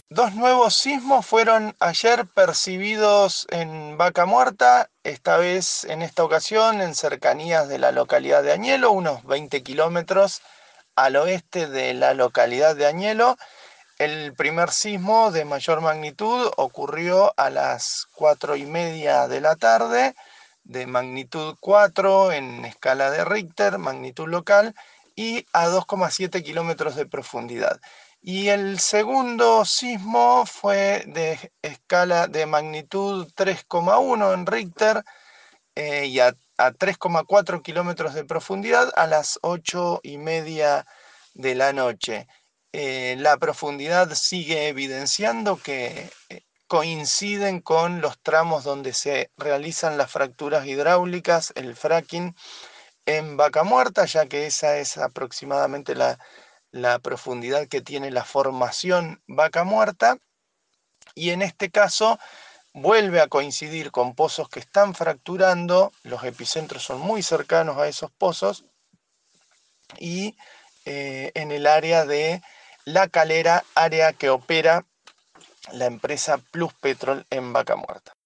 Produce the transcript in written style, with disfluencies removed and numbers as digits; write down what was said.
Dos nuevos sismos fueron ayer percibidos en Vaca Muerta, en esta ocasión en cercanías de la localidad de Añelo, unos 20 kilómetros al oeste de la localidad de Añelo. El primer sismo de mayor magnitud ocurrió a las 4:30 de la tarde, de magnitud 4 en escala de Richter, magnitud local, y a 2,7 kilómetros de profundidad. Y el segundo sismo fue de escala de magnitud 3,1 en Richter, y a 3,4 kilómetros de profundidad a las 8:30 de la noche. La profundidad sigue evidenciando que coinciden con los tramos donde se realizan las fracturas hidráulicas, el fracking en Vaca Muerta, ya que esa es aproximadamente la profundidad que tiene la formación Vaca Muerta. Y en este caso vuelve a coincidir con pozos que están fracturando, los epicentros son muy cercanos a esos pozos, y en el área de La Calera, área que opera la empresa Plus Petrol en Vaca Muerta.